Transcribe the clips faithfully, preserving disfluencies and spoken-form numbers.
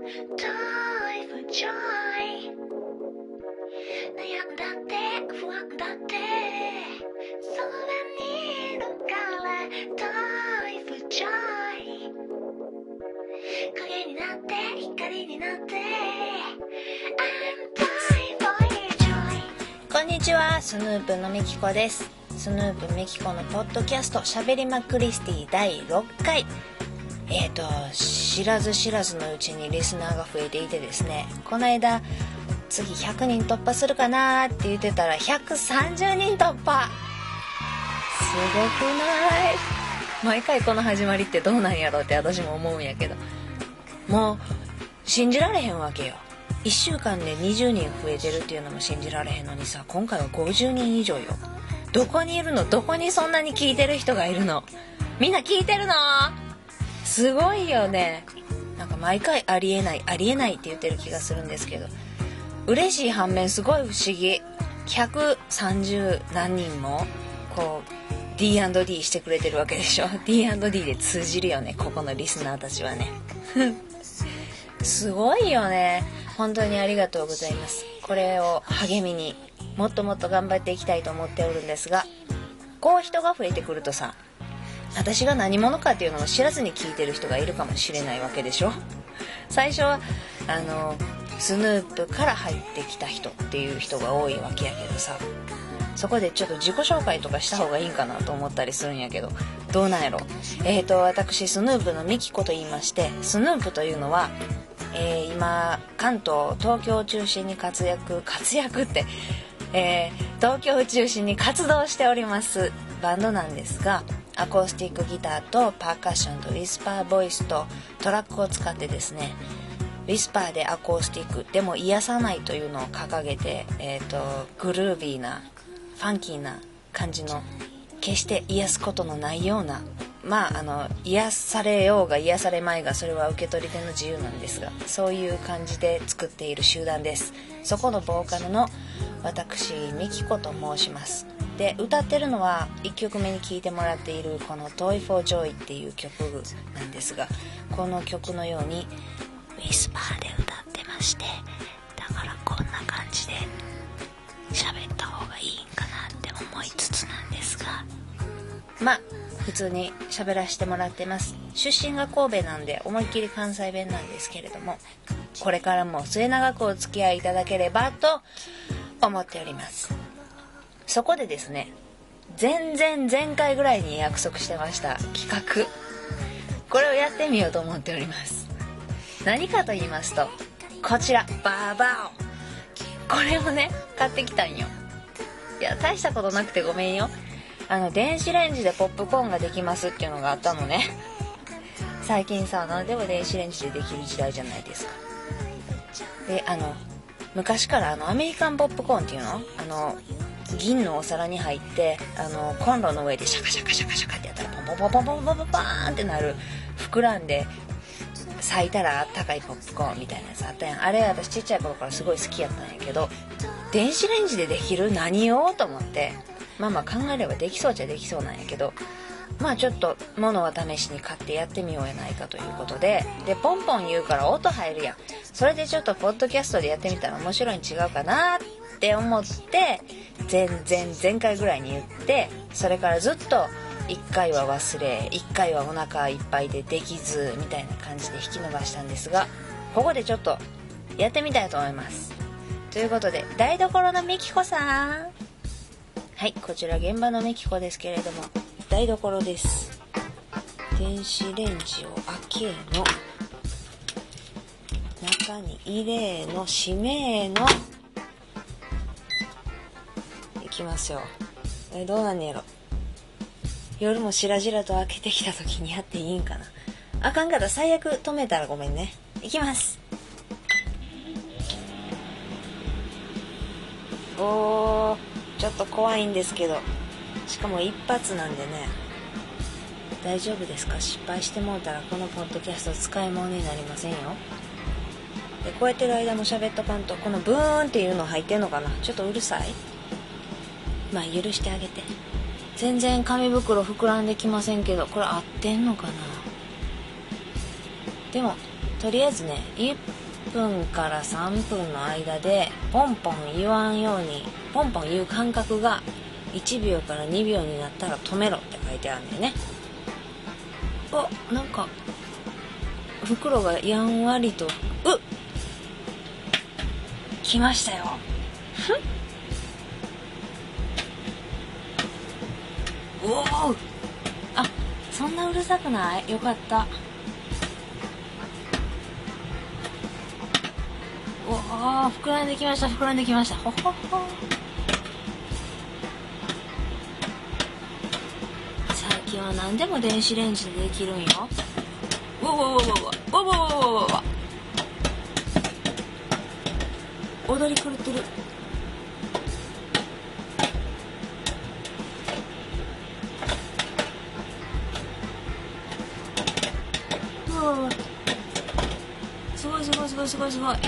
Joy for joy 悩んだって不安だってそばにいるから Joy for joy 影になって光になって I'm joy for joy こんにちは、スヌープのみきこです。スヌープみきこのポッドキャストしゃべりまクリスティだいろっかい。えーと知らず知らずのうちにリスナーが増えていてですね、この間次ひゃくにん突破するかなって言ってたらひゃくさんじゅうにん突破。すごくない？毎回この始まりってどうなんやろうって私も思うんやけど、もう信じられへんわけよ。いっしゅうかんでにじゅうにん増えてるっていうのも信じられへんのにさ、今回はごじゅうにん以上よ。どこにいるの？どこにそんなに聞いてる人がいるの？みんな聞いてるの？すごいよね。なんか毎回ありえないありえないって言ってる気がするんですけど、嬉しい反面すごい不思議。ひゃくさんじゅうなんにんもこう ディーアンドディー してくれてるわけでしょ。 ディーアンドディー で通じるよね、ここのリスナーたちはねすごいよね。本当にありがとうございます。これを励みにもっともっと頑張っていきたいと思っておるんですが、こう人が増えてくるとさ、私が何者かっていうのを知らずに聞いてる人がいるかもしれないわけでしょ。最初はあのスヌープから入ってきた人っていう人が多いわけやけどさ、そこでちょっと自己紹介とかした方がいいんかなと思ったりするんやけど、どうなんやろ。えーと私スヌープのみきこと言いまして、スヌープというのは、えー、今関東東京を中心に活躍活躍って、えー、東京を中心に活動しておりますバンドなんですが、アコースティックギターとパーカッションとウィスパーボイスとトラックを使ってですね、ウィスパーでアコースティックでも癒さないというのを掲げて、えーとグルービーなファンキーな感じの、決して癒すことのないような、まああの癒されようが癒されまいがそれは受け取り手の自由なんですが、そういう感じで作っている集団です。そこのボーカルの私みきこと申します。で歌ってるのはいっきょくめに聴いてもらっているこの Toy for Joy っていう曲なんですが、この曲のようにウィスパーで歌ってまして、だからこんな感じで喋った方がいいんかなって思いつつなんですが、まあ普通に喋らせてもらってます。出身が神戸なんで思いっきり関西弁なんですけれども、これからも末永くお付き合いいただければと思っております。そこでですね、前々前回ぐらいに約束してました企画、これをやってみようと思っております。何かと言いますと、こちらバーバオ、これをね買ってきたんよ。いや大したことなくてごめんよ。あの電子レンジでポップコーンができますっていうのがあったのね。最近さ、何でも電子レンジでできる時代じゃないですか。で、あの昔からあのアメリカンポップコーンっていうの、あの銀のお皿に入って、あのコンロの上でシャカシャカシャカシャカってやったらポンポンポンポンポンポンポーンってなる、膨らんで咲いたらあったかいポップコーンみたいなやつあったやん。あれ私ちっちゃい頃からすごい好きやったんやけど、電子レンジでできる何をと思って、まあまあ考えればできそうっちゃできそうなんやけど、まあちょっと物は試しに買ってやってみようやないかということで、でポンポン言うから音入るやん。それでちょっとポッドキャストでやってみたら面白いに違うかなって思って、前々前回ぐらいに言って、それからずっといっかいは忘れ、いっかいはお腹いっぱいでできずみたいな感じで引き伸ばしたんですが、ここでちょっとやってみたいと思います。ということで、台所のみきこさん、はい、こちら現場のみきこですけれども、台所です。電子レンジを開けの、中に入れの、閉めの、いきますよ。えどうなんねやろ。夜もしらじらと開けてきた時にやっていいんかな。あかんかったら最悪止めたらごめんね。いきます。おー、ちょっと怖いんですけど、しかも一発なんでね、大丈夫ですか？失敗してもうたらこのポッドキャスト使い物になりませんよ。でこうやってる間も喋っとかんと、このブーンっていうの入ってんのかな、ちょっとうるさい。まあ許してあげて。全然紙袋膨らんできませんけど、これ合ってんのかな。でもとりあえずねいっぷんからさんぷんの間でポンポン言わんように、ポンポン言う間隔がいちびょうからにびょうになったら止めろって書いてあるんだよね。あ、なんか袋がやんわりと、うっ来ましたよ。おお、あ、そんなうるさくない？よかった。おお、膨らんできました、膨らんできました。ほほほ。最近は何でも電子レンジでできるんよ。うわわわわわわわわわわわ。踊り狂ってる。うわわわ。すごいすごいすごいすごいすごい。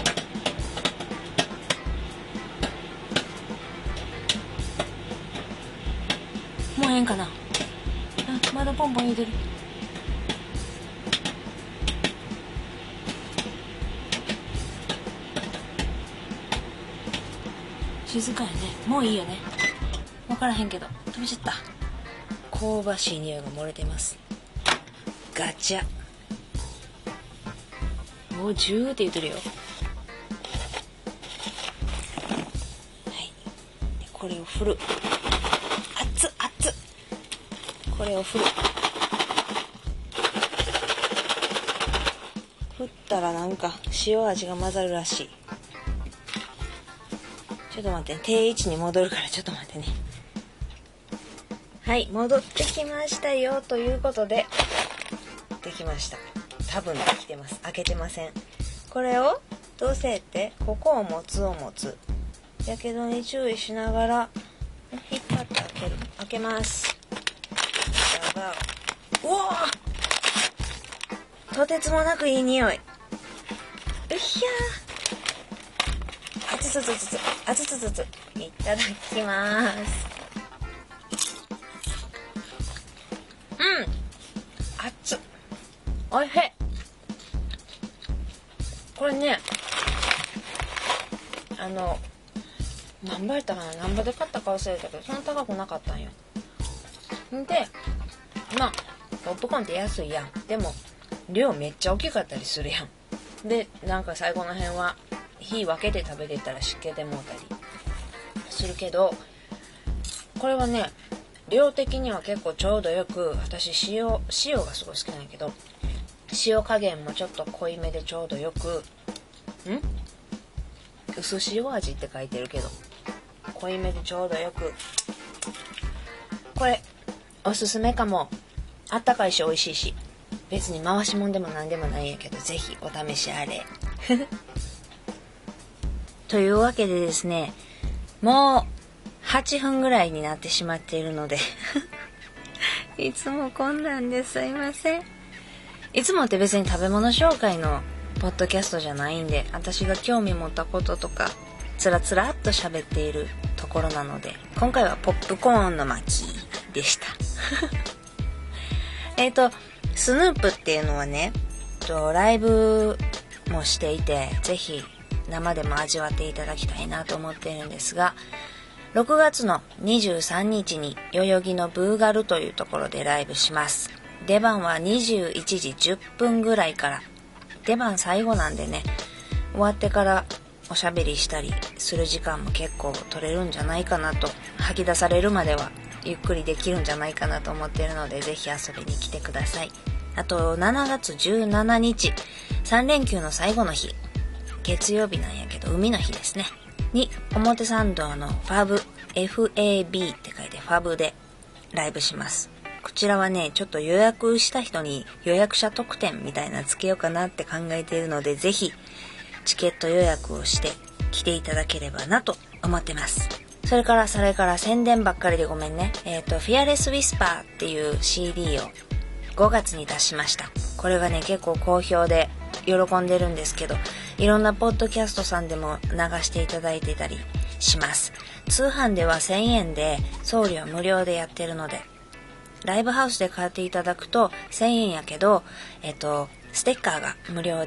もうええんかな。あ、まだポンポン言うてる。静かやね。もういいよね。分からへんけど飛びちゃった。香ばしい匂いが漏れてます。ガチャ。もうジューって言ってるよ。はい。でこれを振る。熱っ熱っ。これを振る。振ったらなんか塩味が混ざるらしい。ちょっと待って、定位置に戻るからちょっと待ってね。はい、戻ってきましたよということでできました。多分できてます。開けてません。これをどうせってここを持つを持つ。やけどに注意しながら引っ張って開ける。開けます。うわー、とてつもなくいい匂い。うひゃー。あつつつつつあつつつついただきます。うん、熱っ、おいしい。これね、あの何倍やったかな、何倍で買ったか忘れたけどそんな高くなかったんよ。でまあポップコーンって安いやん。でも量めっちゃ大きかったりするやん。でなんか最後の辺は火分けて食べてたら湿気でもうたりするけど、これはね量的には結構ちょうどよく、私塩塩がすごい好きなんやけど、塩加減もちょっと濃いめでちょうどよく、ん薄塩味って書いてるけど濃いめでちょうどよく、これおすすめかも。あったかいし美味しいし、別に回しもんでもなんでもないんやけど、ぜひお試しあれというわけでですね、もうはっぷんぐらいになってしまっているのでいつもこんなんですいません。いつもって別に食べ物紹介のポッドキャストじゃないんで、私が興味持ったこととかつらつらっと喋っているところなので、今回はポップコーンの巻でしたえっとスヌープっていうのはね、ライブもしていて、ぜひ生でも味わっていただきたいなと思っているんですが、ろくがつのにじゅうさんにちに代々木のブーガルというところでライブします。出番はにじゅういちじじゅっぷんぐらいから、出番最後なんでね、終わってからおしゃべりしたりする時間も結構取れるんじゃないかなと、吐き出されるまではゆっくりできるんじゃないかなと思っているので、ぜひ遊びに来てください。あとしちがつじゅうしちにち、さんれんきゅうの最後の日、月曜日なんやけど海の日ですねに、表参道のファブ エフエービー って書いてファブでライブします。こちらはね、ちょっと予約した人に予約者特典みたいなつけようかなって考えているので、ぜひチケット予約をして来ていただければなと思ってます。それからそれから宣伝ばっかりでごめんね。えっとフィアレスウィスパーっていう シーディー をごがつに出しました。これがね結構好評で喜んでるんですけど、いろんなポッドキャストさんでも流していただいてたりします。通販ではせんえんで送料無料でやってるので、ライブハウスで買っていただくとせんえんやけど、えっとステッカーが無料で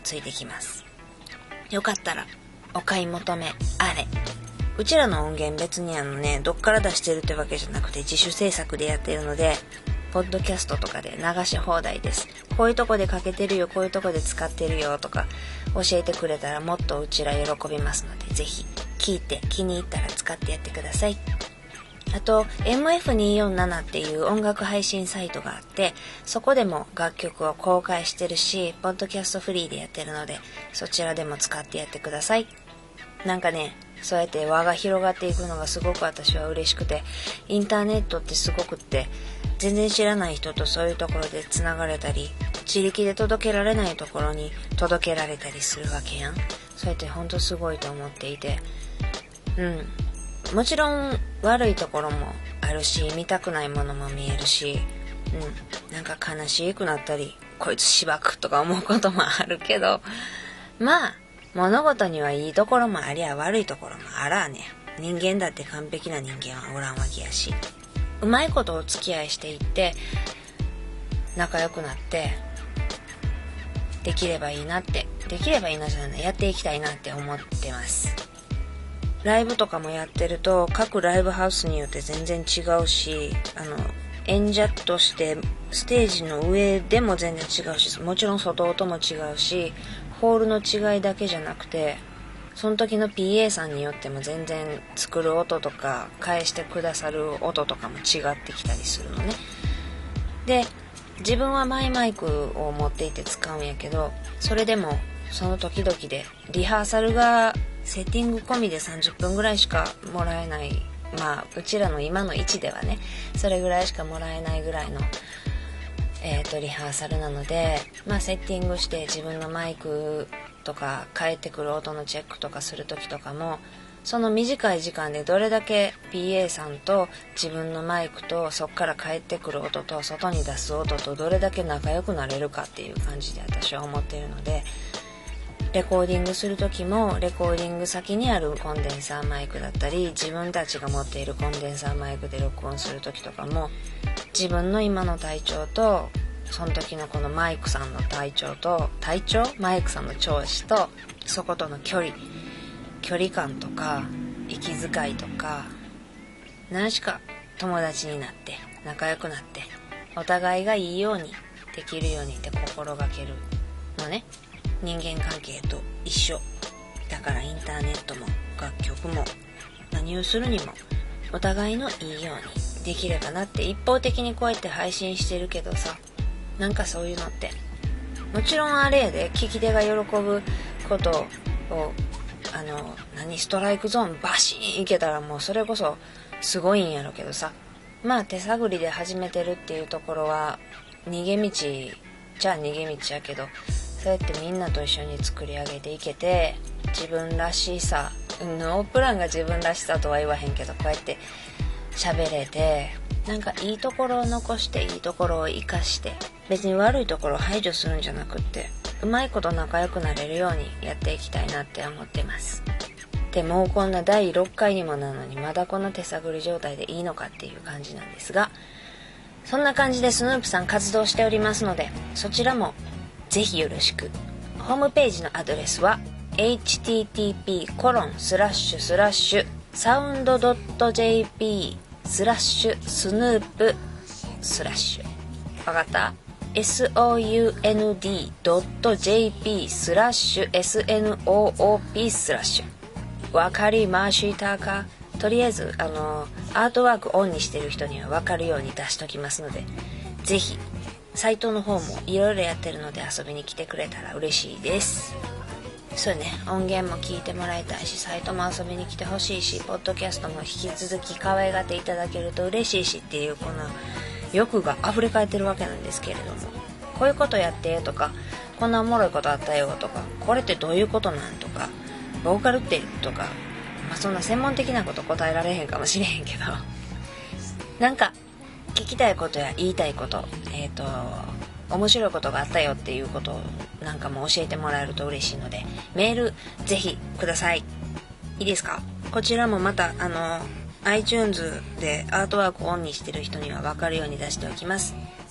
ついてきます。よかったらお買い求めあれ。うちらの音源別にあのね、どっから出してるってわけじゃなくて自主制作でやってるので、ポッドキャストとかで流し放題です。こういうとこでかけてるよ、こういうとこで使ってるよとか教えてくれたらもっとうちら喜びますので、ぜひ聞いて気に入ったら使ってやってください。あと エムエフにーよんなな っていう音楽配信サイトがあって、そこでも楽曲を公開してるし、ポッドキャストフリーでやってるので、そちらでも使ってやってください。なんかね、そうやって輪が広がっていくのがすごく私は嬉しくて、インターネットってすごくって全然知らない人とそういうところでつながれたり、自力で届けられないところに届けられたりするわけやん。そうやってほんとすごいと思っていて、うんもちろん悪いところもあるし、見たくないものも見えるし、うんなんか悲しくなったり、こいつしばくとか思うこともあるけど、まあ物事にはいいところもありゃ悪いところもあらあね。人間だって完璧な人間はおらんわけやし、うまいことお付き合いしていって仲良くなってできればいいなって、できればいいなじゃない、やっていきたいなって思ってます。ライブとかもやってると各ライブハウスによって全然違うし、あの演者としてステージの上でも全然違うし、もちろん外音も違うし、ホールの違いだけじゃなくて、その時の ピーエー さんによっても全然作る音とか返してくださる音とかも違ってきたりするのね。で、自分はマイマイクを持っていて使うんやけど、それでもその時々でリハーサルがセッティング込みでさんじゅっぷんぐらいしかもらえない、まあうちらの今の位置ではね、それぐらいしかもらえないぐらいのえーとリハーサルなので、まあセッティングして自分のマイクとか返ってくる音のチェックとかする時とかも、その短い時間でどれだけ ピーエー さんと自分のマイクとそっから返ってくる音と外に出す音とどれだけ仲良くなれるかっていう感じで私は思っているので、レコーディングする時もレコーディング先にあるコンデンサーマイクだったり、自分たちが持っているコンデンサーマイクで録音する時とかも、自分の今の体調とその時のこのマイクさんの体調と体調マイクさんの調子とそことの距離距離感とか息遣いとか、何しか友達になって仲良くなってお互いがいいようにできるようにって心がけるのね。人間関係と一緒だから、インターネットも楽曲も何をするにもお互いのいいようにできればなって。一方的にこうやって配信してるけどさ、なんかそういうのってもちろんあれやで、聞き手が喜ぶことをあの何ストライクゾーンバシーンいけたらもうそれこそすごいんやろけどさ、まあ手探りで始めてるっていうところは逃げ道じゃあ逃げ道やけど、そうやってみんなと一緒に作り上げていけて、自分らしさ、ノープランが自分らしさとは言わへんけど、こうやって喋れて、なんかいいところを残していいところを生かして、別に悪いところを排除するんじゃなくって、うまいこと仲良くなれるようにやっていきたいなって思ってます。でもうこんなだいろっかいにもなるのにまだこの手探り状態でいいのかっていう感じなんですが、そんな感じでスヌープさん活動しておりますので、そちらもぜひよろしく。ホームページのアドレスは エイチティーティーピーコロンスラッシュスラッシュサウンドドットジェーピースラッシュスヌープスラッシュわかった？ エスオーユーエヌディードットジェーピースラッシュエスエヌオーオーピースラッシュわかりましたか？とりあえずあのアートワークオンにしてる人には分かるように出しときますので、ぜひサイトの方もいろいろやってるので遊びに来てくれたら嬉しいです。そうね、音源も聞いてもらいたいし、サイトも遊びに来てほしいし、ポッドキャストも引き続き可愛がっていただけると嬉しいしっていう、この欲が溢れ返ってるわけなんですけれども、こういうことやってとか、こんなおもろいことあったよとか、これってどういうことなんとか、ボーカルってとか、まあそんな専門的なこと答えられへんかもしれへんけど、なんか聞きたいことや言いたいこと、えっと面白いことがあったよっていうことなんかも教えてもらえると嬉しいので、メールぜひください。いいですか？こちらもまたあの iTunes でアートワークオンにしてる人には分かるように出しておきます。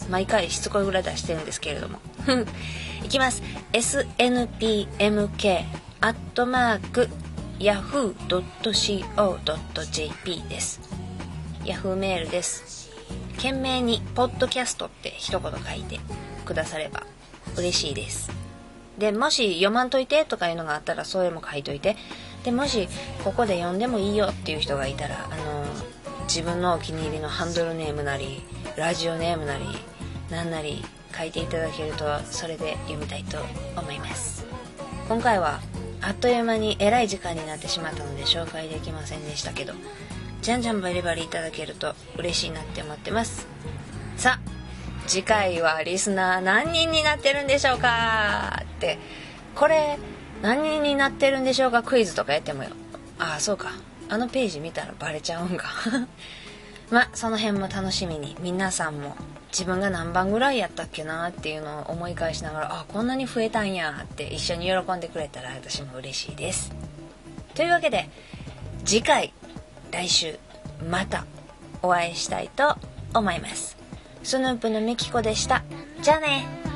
毎回しつこいぐらい出してるんですけれどもいきます。 エスエヌピーエムケー アットマーク ヤフー ドット シーオー ドット ジェーピー です。ヤフーメールです。懸命にポッドキャストって一言書いてくだされば嬉しいです。でもし読まんといてとかいうのがあったらそれも書いといて。でもしここで読んでもいいよっていう人がいたら、あの自分のお気に入りのハンドルネームなりラジオネームなりなんなり書いていただけるとそれで読みたいと思います。今回はあっという間にえらい時間になってしまったので紹介できませんでしたけど、じゃんじゃんバリバリいただけると嬉しいなって思ってます。さあ次回はリスナー何人になってるんでしょうかって、これ何人になってるんでしょうかクイズとかやってもよ。ああそうか、あのページ見たらバレちゃうんかまあその辺も楽しみに、皆さんも自分が何番ぐらいやったっけなっていうのを思い返しながら、あこんなに増えたんやって一緒に喜んでくれたら私も嬉しいです。というわけで次回来週またお会いしたいと思います。スヌープのみきこでした。じゃあね。